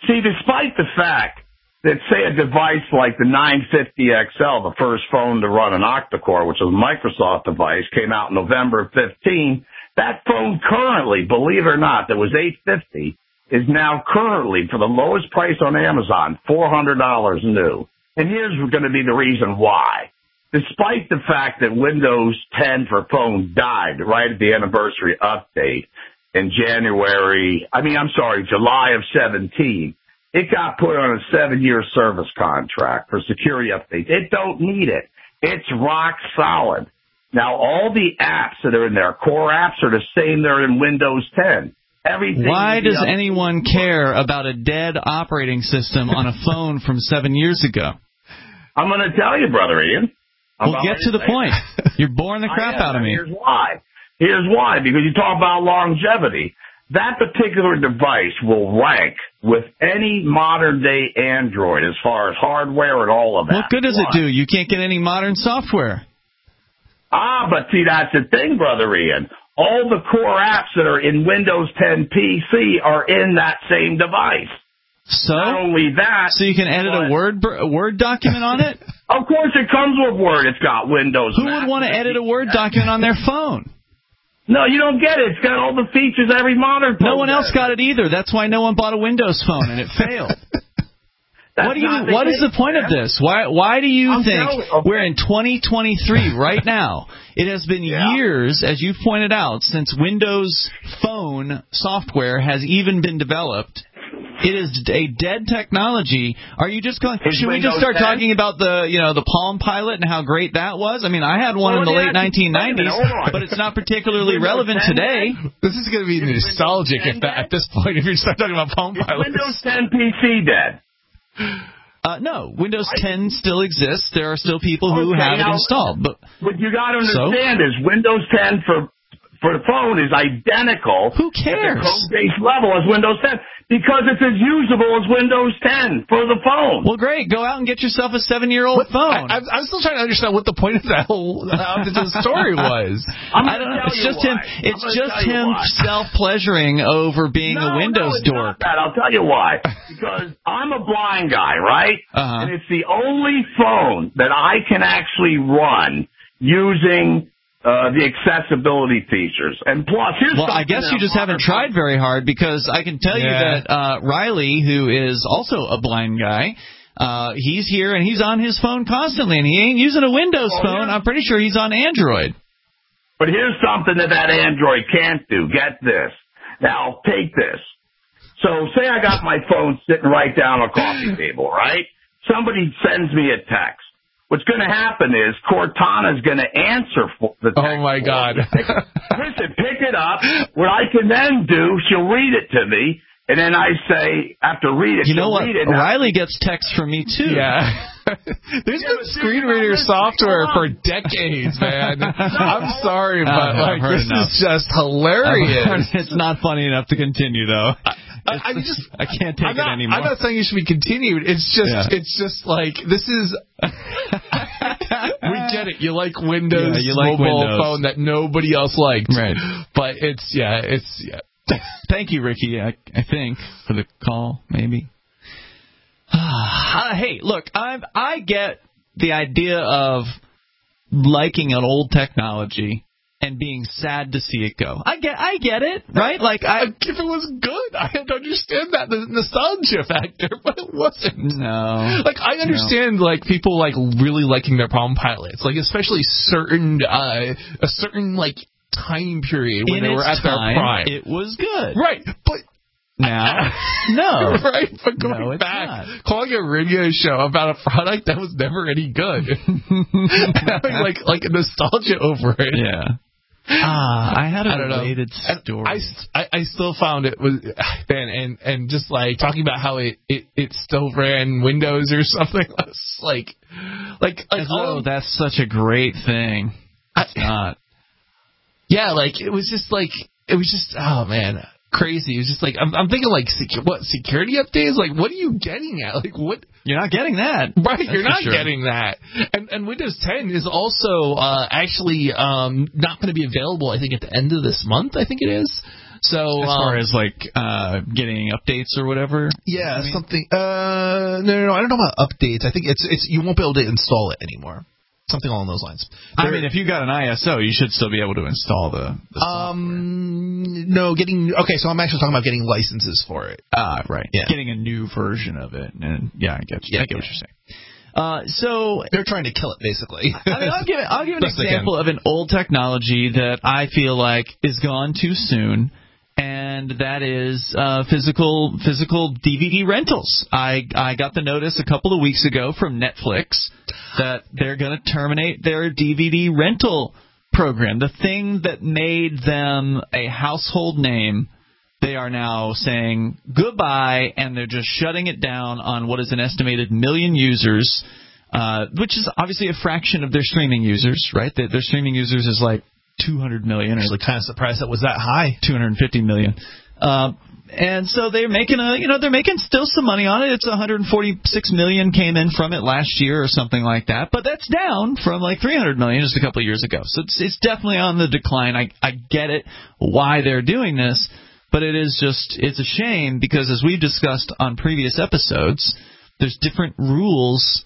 See, despite the fact that, say, a device like the nine fifty X L, the first phone to run an octa-core, which was a Microsoft device, came out in November of fifteen, that phone currently, believe it or not, that was eight hundred fifty dollars, is now currently, for the lowest price on Amazon, four hundred dollars new. And here's going to be the reason why. Despite the fact that Windows ten for phone died right at the anniversary update in January, I mean, I'm sorry, July of seventeen, it got put on a seven-year service contract for security updates. It don't need it. It's rock solid. Now, all the apps that are in there, core apps, are the same that are in Windows ten. Everything. Why does anyone care about a dead operating system on a phone from seven years ago? I'm going to tell you, Brother Ian. Well, get to the point. You're boring the crap out of me. Here's why. Here's why. Because you talk about longevity. That particular device will rank with any modern-day Android as far as hardware and all of that. What good does it do? You can't get any modern software. Ah, but see, that's the thing, Brother Ian. All the core apps that are in Windows ten P C are in that same device. So? Not only that... So you can edit a Word a Word document on it? Of course it comes with Word. It's got Windows. Who would want to edit a Word document on their phone? No, you don't get it. It's got all the features every modern phone No one else has. got it either. That's why no one bought a Windows phone, and it failed. What do you? not the What is case, the point man. of this? Why? Why do you I'm think telling- okay. we're in twenty twenty-three right now? It has been Yeah. years, as you've pointed out, since Windows Phone software has even been developed. It is a dead technology. Are you just going? Is Should we Windows just start ten? talking about the, you know, the Palm Pilot and how great that was? I mean, I had one Well, in the yeah, late nineteen wait a minute, nineties, hold on. but it's not particularly Windows relevant ten today. This is going to be nostalgic if that, at this point if you start talking about Palm Is Pilots. Windows ten P C dead? Uh, no, Windows ten still exists. There are still people who Okay, have it now- installed. But What you got to So? understand is Windows ten for for the phone is identical Who at cares? the code-based level as Windows ten because it's as usable as Windows ten for the phone. Well, great. Go out and get yourself a seven-year-old phone. I, I'm, I'm still trying to understand what the point of that whole uh, the story was. I'm I gonna don't know. tell It's you just why. him. I'm It's gonna just tell you him why. self-pleasuring over being no, a Windows no, it's dork. not that. I'll tell you why. Because I'm a blind guy, right? Uh-huh. And it's the only phone that I can actually run using uh, the accessibility features. And plus, here's Well, I something guess that you just I'm haven't tried very hard, because I can tell you Yeah. that uh, Riley, who is also a blind guy, uh, he's here and he's on his phone constantly, and he ain't using a Windows Oh, phone. yeah. I'm pretty sure he's on Android. But here's something that that Android can't do. Get this. Now, take this. So say I got my phone sitting right down on a coffee table, right? Somebody sends me a text. What's going to happen is Cortana's going to answer for the text. Oh, my God. Listen, pick it up. What I can then do, she'll read it to me, and then I say, after read it, You know she'll what? read it. Riley gets texts from me, too. Yeah. There's Yeah, been but screen you're not reader listening. software Come for on. decades, man. I'm sorry, but Uh, I've like heard this enough. is just hilarious. It's not funny enough to continue, though. I, I just I can't take I'm not, it anymore. I'm not saying it should be continued. It's just Yeah. it's just like this is we get it. You like Windows Yeah, you like mobile Windows. phone that nobody else liked. Right. But it's yeah, it's yeah. Thank you, Ricky, I, I think, for the call, maybe. uh, hey, look, I I get the idea of liking an old technology and being sad to see it go. I get I get it, right? Like I If it was good, I'd understand that the nostalgia factor, but it wasn't. no. Like I understand, like people like really liking their Palm Pilots, like especially certain uh, a certain like time period when In they were its at their time, prime. it was good. Right, but Now, no. right, but going No, it's back, not. calling a radio show about a product that was never any good, having like like a nostalgia over it. Yeah. Ah, I had a I don't know. related And story. I, I, I still found it was man, and and just like talking about how it, it, it still ran Windows or something. I was like like like As all though of- that's such a great thing. It's not. yeah, like it was just like it was just oh man. Crazy. It was just like I'm, I'm thinking like secu- what security updates? Like what are you getting at? Like what? You're not getting that, Right, That's you're for not sure. getting that. And and Windows ten is also uh, actually um, not going to be available. I think at the end of this month. I think it is. So as far um, as like uh, getting updates or whatever. Yeah, I mean? something. Uh, no, no, no. I don't know about updates. I think it's it's you won't be able to install it anymore. Something along those lines. There, I mean, if you got an I S O, you should still be able to install the, the software. Um, no, getting okay. So I'm actually talking about getting licenses for it. Ah, right. Yeah. Getting a new version of it, and yeah, I get you. Yeah, I get yeah. what you're saying. Uh, so they're trying to kill it, basically. I mean, I'll give it, I'll give an example of an old technology that I feel like is gone too soon, and that is uh, physical physical D V D rentals. I I got the notice a couple of weeks ago from Netflix that they're going to terminate their D V D rental program. The thing that made them a household name, they are now saying goodbye, and they're just shutting it down on what is an estimated million users, uh, which is obviously a fraction of their streaming users, right? Their, their streaming users is like two hundred million. I'm actually kind of surprised that was that high. two hundred fifty million. Uh, and so they're making a, you know, they're making still some money on it. It's one hundred forty-six million came in from it last year or something like that. But that's down from like three hundred million just a couple of years ago. So it's, it's definitely on the decline. I, I get it why they're doing this. But it is just, it's a shame because as we've discussed on previous episodes, there's different rules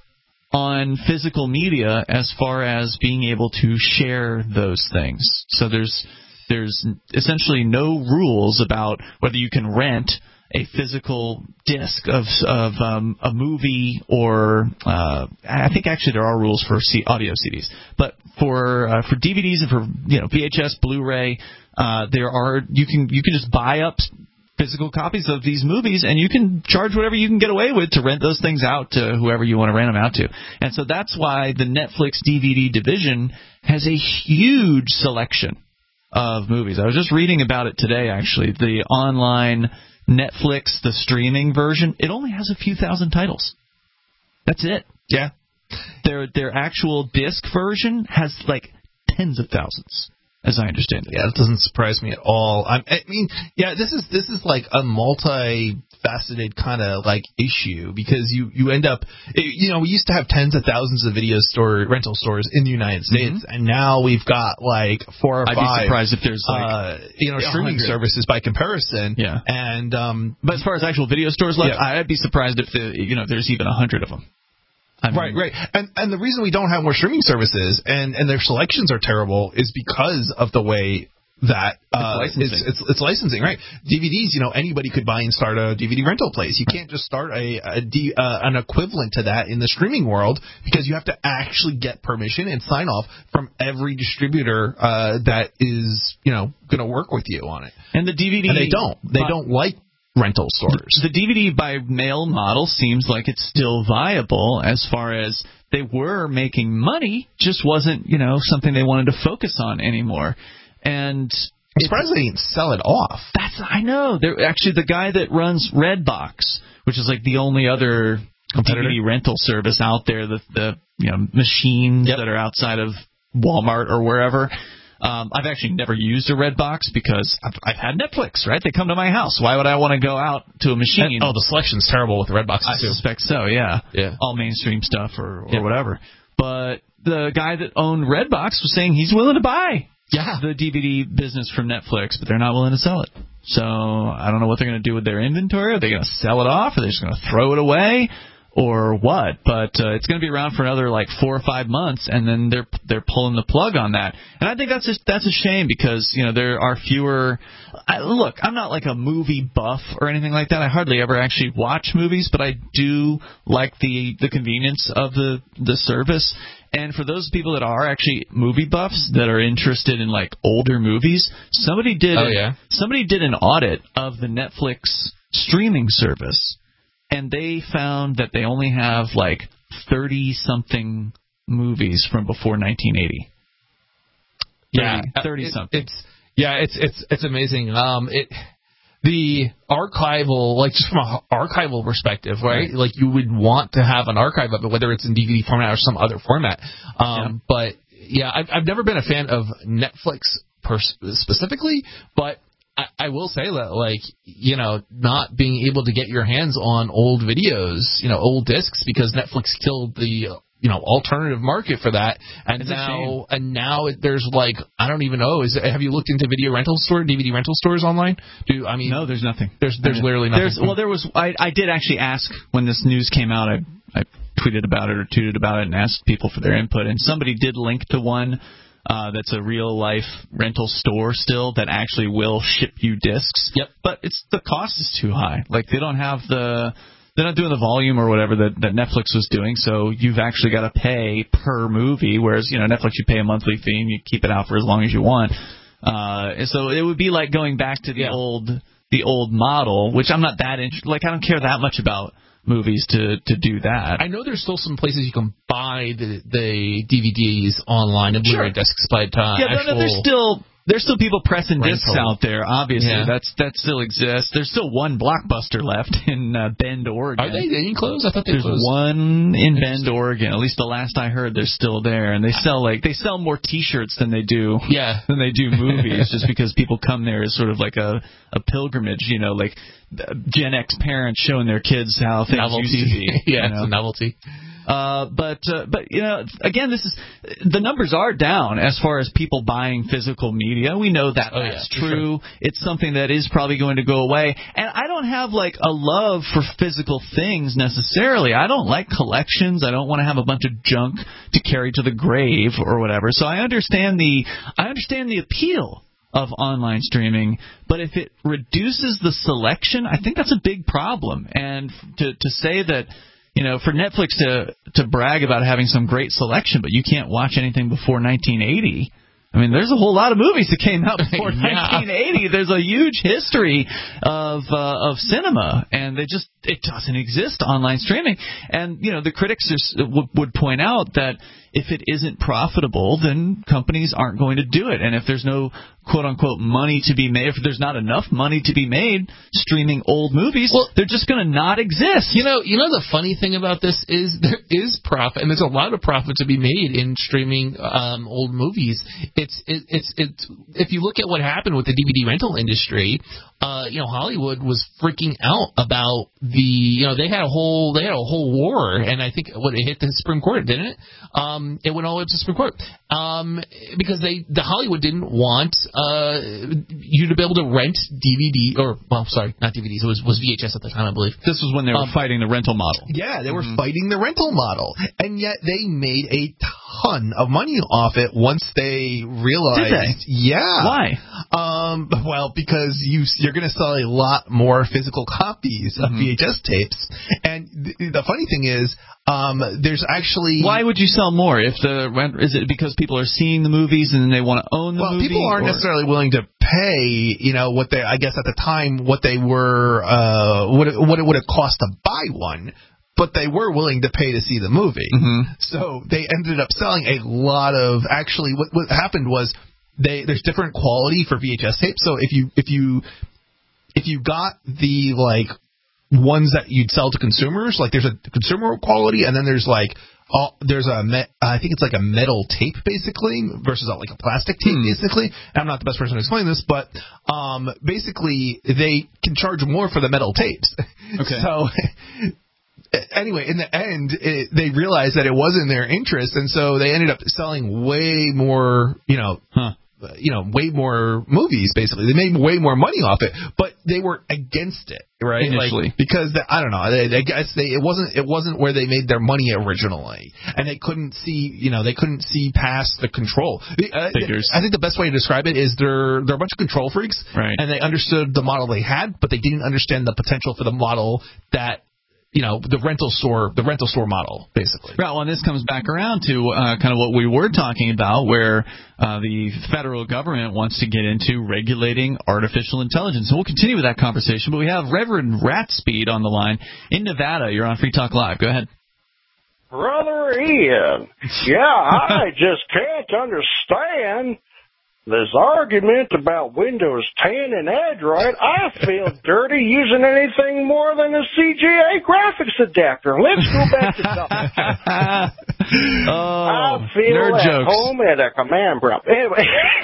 on physical media as far as being able to share those things. So there's there's essentially no rules about whether you can rent a physical disc of of um, a movie or uh, I think actually there are rules for C- audio C Ds, but for uh, for D V Ds and for you know V H S, Blu-ray, uh, there are you can you can just buy up physical copies of these movies, and you can charge whatever you can get away with to rent those things out to whoever you want to rent them out to. And so that's why the Netflix D V D division has a huge selection of movies. I was just reading about it today, actually. The online Netflix, the streaming version, it only has a few thousand titles. That's it. Yeah. Their their actual disc version has like tens of thousands, as I understand it. Yeah, it doesn't surprise me at all. I'm, I mean, yeah, this is this is like a multi-faceted kind of like issue because you, you end up, you know, we used to have tens of thousands of video store rental stores in the United States, mm-hmm. and now we've got like four or I'd five. I'd be surprised if there's like uh, you know streaming services by comparison. Yeah. And um, but as far as actual video stores left, yeah. I'd be surprised if the, you know there's even a hundred of them. I mean, right, right. And and the reason we don't have more streaming services and, and their selections are terrible is because of the way that uh, it's, licensing. It's, it's, it's licensing, right? D V Ds, you know, anybody could buy and start a D V D rental place. You can't just start a, a D, uh, an equivalent to that in the streaming world because you have to actually get permission and sign off from every distributor uh, that is, you know, going to work with you on it. And the D V D, and they don't. They don't like rental stores. The D V D by mail model seems like it's still viable as far as they were making money, just wasn't, you know, something they wanted to focus on anymore. And I'm surprised they didn't sell it off. That's I know. They're actually the guy that runs Redbox, which is like the only other competitor D V D rental service out there, the the you know machines yep. that are outside of Walmart or wherever. Um, I've actually never used a Redbox because I've, I've had Netflix, right? They come to my house. Why would I want to go out to a machine? And, oh, the selection's terrible with the Redboxes, I too. I suspect so, yeah. Yeah. All mainstream stuff or, or yeah. whatever. But the guy that owned Redbox was saying he's willing to buy yeah. the D V D business from Netflix, but they're not willing to sell it. So I don't know what they're going to do with their inventory. Are they going to sell it off? Are they just going to throw it away? Or what? But uh, it's going to be around for another like four or five months, and then they're they're pulling the plug on that. And I think that's just, that's a shame because you know there are fewer. I, look, I'm not like a movie buff or anything like that. I hardly ever actually watch movies, but I do like the the convenience of the the service. And for those people that are actually movie buffs that are interested in like older movies, somebody did oh, a, yeah. somebody did an audit of the Netflix streaming service. And they found that they only have like thirty-something movies from before nineteen eighty. Yeah, thirty-something. It, it's yeah, it's it's it's amazing. Um, it the archival, like just from an archival perspective, right? right? Like you would want to have an archive of it, whether it's in D V D format or some other format. Um, yeah. But yeah, I've I've never been a fan of Netflix pers- specifically, but I will say that, like, you know, not being able to get your hands on old videos, you know, old discs because Netflix killed the you know, alternative market for that, and it's now and now there's like I don't even know. Is have you looked into video rental store, D V D rental stores online? Do I mean? No, there's nothing. There's there's I mean, literally nothing. There's, well, there was. I I did actually ask when this news came out. I I tweeted about it or tweeted about it and asked people for their input, and somebody did link to one uh, that's a real life rental store still that actually will ship you discs. Yep. But it's the cost is too high. Like they don't have the. They're not doing the volume or whatever that, that Netflix was doing, so you've actually got to pay per movie, whereas, you know, Netflix, you pay a monthly fee and you keep it out for as long as you want. Uh, and so it would be like going back to the yeah. old the old model, which I'm not that interested. Like, I don't care that much about movies to, to do that. I know there's still some places you can buy the, the D V Ds online and Blu-ray sure. discs, but uh, yeah, but no, there's still... There's still people pressing rental. discs out there, obviously. Yeah. That's That still exists. There's still one Blockbuster left in uh, Bend, Oregon. Are they, they didn't close? I thought they There's closed. one in Bend, Oregon. At least the last I heard, they're still there. And they sell like they sell more T-shirts than they do yeah. than they do movies, just because people come there as sort of like a, a pilgrimage, you know, like Gen X parents showing their kids how things novelty. used to be. yeah, you know? It's a novelty. Uh, but uh, but you know, again, this is the numbers are down as far as people buying physical media. We know that oh, that's yeah, true. Sure. It's something that is probably going to go away. And I don't have like a love for physical things necessarily. I don't like collections. I don't want to have a bunch of junk to carry to the grave or whatever. So I understand the I understand the appeal of online streaming, but if it reduces the selection, I think that's a big problem. And to to say that, you know, for Netflix to to brag about having some great selection, but you can't watch anything before nineteen eighty. I mean, there's a whole lot of movies that came out before yeah. nineteen eighty. There's a huge history of uh, of cinema, and they just it doesn't exist online streaming. And you know, the critics are, w- would point out that if it isn't profitable, then companies aren't going to do it. And if there's no quote-unquote money to be made, if there's not enough money to be made streaming old movies, well, they're just going to not exist. You know, you know the funny thing about this is there is profit, and there's a lot of profit to be made in streaming um, old movies. It's it, it's it's if you look at what happened with the D V D rental industry, uh, you know, Hollywood was freaking out about the you know they had a whole they had a whole war, and I think what it hit the Supreme Court, didn't it? Um, it went all the way up to the Supreme Court um, because they the Hollywood didn't want uh, you to be able to rent D V D or well, sorry, not D V Ds. It was was V H S at the time, I believe. This was when they were um, fighting the rental model. Yeah, they were mm-hmm. fighting the rental model, and yet they made a ton of money off it once they realized. Did they? Yeah. Why? Um, well, because you you're going to sell a lot more physical copies of mm-hmm. V H S tapes, and th- the funny thing is, um, there's actually. Why would you sell more if the rent? Is it because people are seeing the movies and they want to own the well, movie? Well, people aren't or? necessarily willing to pay. You know what they? I guess at the time, what they were, uh, what it, what it would have cost to buy one. But they were willing to pay to see the movie. Mm-hmm. So they ended up selling a lot of. Actually, what what happened was they there's different quality for V H S tapes. So if you if you if you got the like ones that you'd sell to consumers, like there's a consumer quality, and then there's like all, there's a me, I think it's like a metal tape basically versus a, like a plastic tape mm. basically. I'm not the best person to explain this, but um, basically they can charge more for the metal tapes. Okay. So. Anyway, in the end, it, they realized that it was in their interest, and so they ended up selling way more, you know, huh. you know, way more movies. Basically, they made way more money off it, but they were against it, right? Initially, like, because the, I don't know, they, I guess they it wasn't it wasn't where they made their money originally, and they couldn't see, you know, they couldn't see past the control. Uh, Figures. I think the best way to describe it is they're they're a bunch of control freaks, right? And they understood the model they had, but they didn't understand the potential for the model that. You know, the rental store, the rental store model, basically. Right. Well, and this comes back around to uh, kind of what we were talking about, where uh, the federal government wants to get into regulating artificial intelligence. So we'll continue with that conversation, but we have Reverend Ratspeed on the line in Nevada. You're on Free Talk Live. Go ahead. Brother Ian, yeah, I just can't understand this argument about Windows ten and Android. I feel dirty using anything more than a C G A graphics adapter. Let's go back to topic. Oh, I feel nerd at jokes. home at a command prompt. Anyway,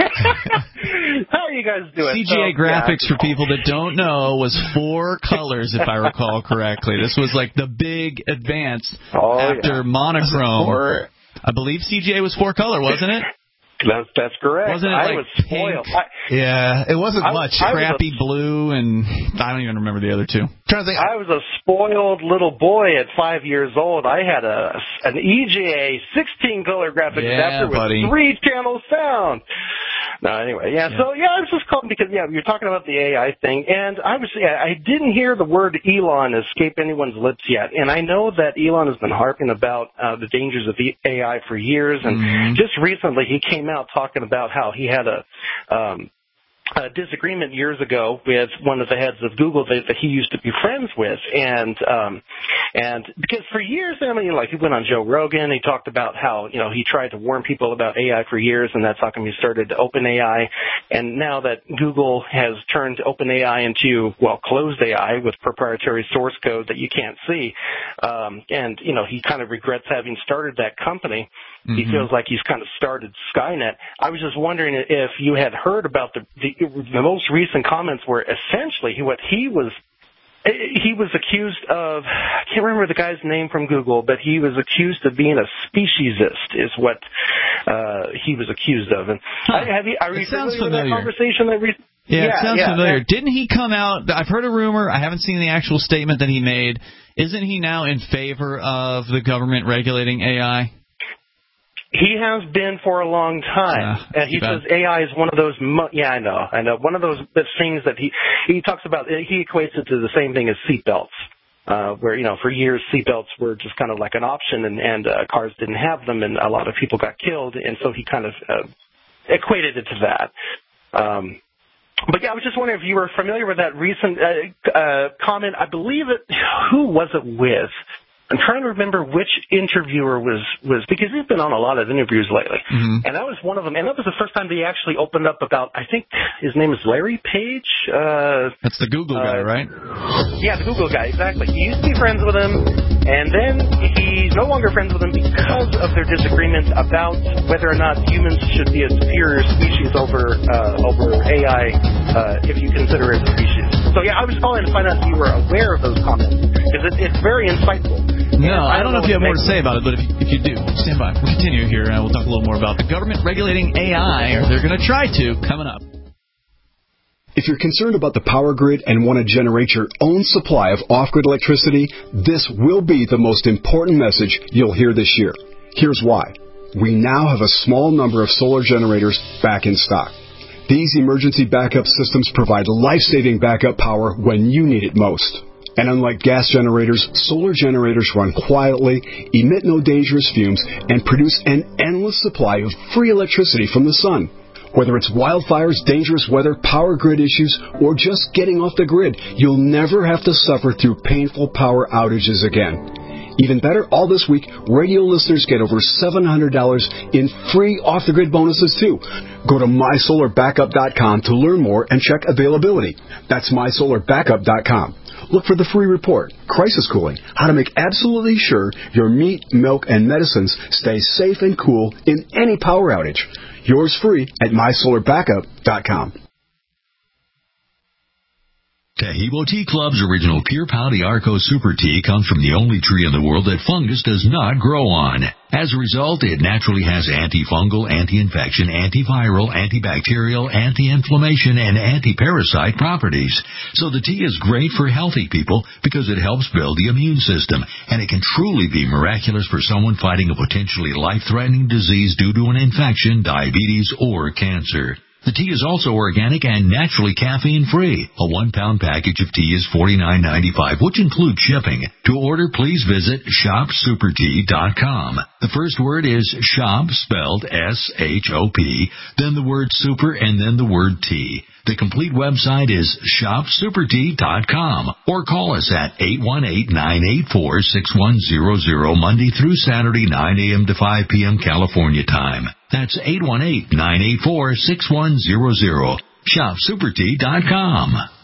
how are you guys doing? C G A so, graphics, yeah. for people that don't know, was four colors, if I recall correctly. This was like the big advance oh, after yeah. monochrome. Or, I believe C G A was four color, wasn't it? That's, that's correct. Wasn't it I like was spoiled. pink? I, Yeah, it wasn't I- much. I was Crappy a- blue, and I don't even remember the other two. trying to think. I was a spoiled little boy at five years old. I had a an E G A sixteen color graphic Yeah, adapter with buddy. three channel sound. No, anyway, yeah, Yeah. So yeah, I was just calling because yeah, you're talking about the A I thing, and I was yeah, I didn't hear the word Elon escape anyone's lips yet, and I know that Elon has been harping about uh, the dangers of A I for years, and Mm-hmm. just recently he came out talking about how he had a um, a disagreement years ago with one of the heads of Google that, that he used to be friends with, and um, and because for years, I mean, like he went on Joe Rogan, he talked about how you know he tried to warn people about A I for years, and that's how come he started OpenAI, and now that Google has turned OpenAI into well closed A I with proprietary source code that you can't see, um, and you know he kind of regrets having started that company. He Mhm. feels like he's kind of started Skynet. I was just wondering if you had heard about the the, the most recent comments where essentially he, what he was he was accused of, I can't remember the guy's name from Google, but he was accused of being a speciesist is what uh, he was accused of. And Huh. I, have you, are you It sounds familiar with that familiar. conversation that we Yeah, yeah it sounds yeah, familiar. that- Didn't he come out? I've heard a rumor. I haven't seen the actual statement that he made. Isn't he now in favor of the government regulating A I? He has been for a long time, Yeah, and he too bad. says A I is one of those. Mo- yeah, I know, I know. One of those things that he he talks about. He equates it to the same thing as seatbelts, uh, where you know for years seatbelts were just kind of like an option, and and uh, cars didn't have them, and a lot of people got killed, and so he kind of uh, equated it to that. Um, but yeah, I was just wondering if you were familiar with that recent uh, uh, comment. I believe it. Who was it with? I'm trying to remember which interviewer was, was because he's been on a lot of interviews lately. Mm-hmm. And that was one of them. And that was the first time that he actually opened up about, I think his name is Larry Page. Uh, That's the Google guy, uh, right? Yeah, the Google guy, exactly. He used to be friends with him, and then he's no longer friends with him because of their disagreement about whether or not humans should be a superior species over uh, over A I uh, if you consider it a species. So yeah, I was calling to find out if you were aware of those comments, because it, it's very insightful. No, And I don't know if you have more to what say about it, but if you, if you do, stand by. We'll continue here, and we'll talk a little more about the government regulating A I, or they're going to try to, coming up. If you're concerned about the power grid and want to generate your own supply of off-grid electricity, this will be the most important message you'll hear this year. Here's why. We now have a small number of solar generators back in stock. These emergency backup systems provide life-saving backup power when you need it most. And unlike gas generators, solar generators run quietly, emit no dangerous fumes, and produce an endless supply of free electricity from the sun. Whether it's wildfires, dangerous weather, power grid issues, or just getting off the grid, you'll never have to suffer through painful power outages again. Even better, all this week, radio listeners get over seven hundred dollars in free off-the-grid bonuses, too. Go to my solar backup dot com to learn more and check availability. That's my solar backup dot com. Look for the free report, Crisis Cooling, how to make absolutely sure your meat, milk, and medicines stay safe and cool in any power outage. Yours free at my solar backup dot com. Taheebo Tea Club's original Pure Pau Arco Super Tea comes from the only tree in the world that fungus does not grow on. As a result, it naturally has antifungal, anti-infection, antiviral, antibacterial, anti-inflammation, and anti-parasite properties. So the tea is great for healthy people because it helps build the immune system, and it can truly be miraculous for someone fighting a potentially life-threatening disease due to an infection, diabetes, or cancer. The tea is also organic and naturally caffeine-free. A one-pound package of tea is forty-nine ninety-five, which includes shipping. To order, please visit shop super tea dot com. The first word is shop, spelled S H O P, then the word super, and then the word tea. The complete website is shop super tea dot com, or call us at eight one eight, nine eight four, six one zero zero Monday through Saturday, nine a.m. to five p.m. California time. That's eight one eight, nine eight four, six one zero zero. shop super tea dot com.